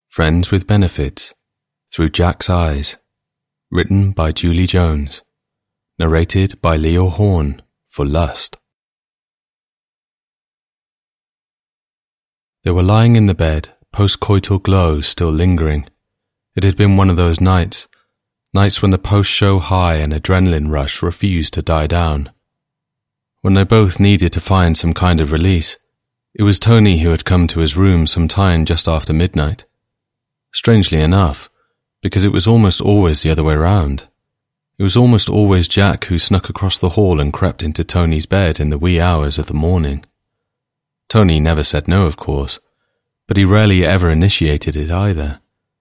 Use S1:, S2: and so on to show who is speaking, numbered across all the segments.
S1: Friends with Benefits, Through Jack's Eyes, written by Julie Jones, narrated by Leo Horn for Lust. They were lying in the bed, post-coital glow still lingering. It had been one of those nights when the post-show high and adrenaline rush refused to die down. When they both needed to find some kind of release, it was Tony who had come to his room some time just after midnight. Strangely enough, because it was almost always the other way round. It was almost always Jack who snuck across the hall and crept into Tony's bed in the wee hours of the morning. Tony never said no, of course, but he rarely ever initiated it either.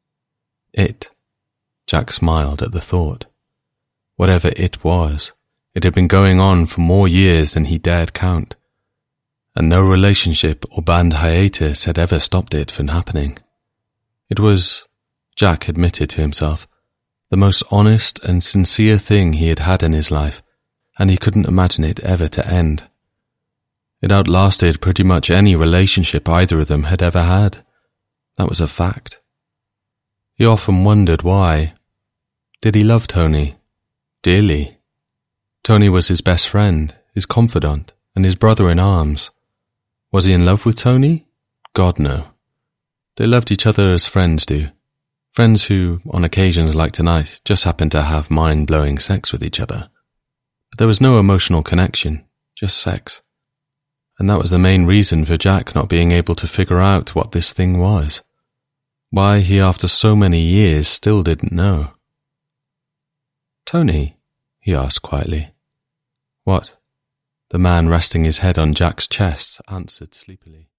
S1: Jack smiled at the thought. Whatever it was, it had been going on for more years than he dared count, and no relationship or band hiatus had ever stopped it from happening. It was, Jack admitted to himself, the most honest and sincere thing he had had in his life, and he couldn't imagine it ever to end. It outlasted pretty much any relationship either of them had ever had. That was a fact. He often wondered why. Did he love Tony? Dearly. Tony was his best friend, his confidant, and his brother in arms. Was he in love with Tony? God, no. They loved each other as friends do. Friends who, on occasions like tonight, just happened to have mind-blowing sex with each other. But there was no emotional connection, just sex. And that was the main reason for Jack not being able to figure out what this thing was. Why he, after so many years, still didn't know. "Tony?" he asked quietly. "What?" The man resting his head on Jack's chest answered sleepily.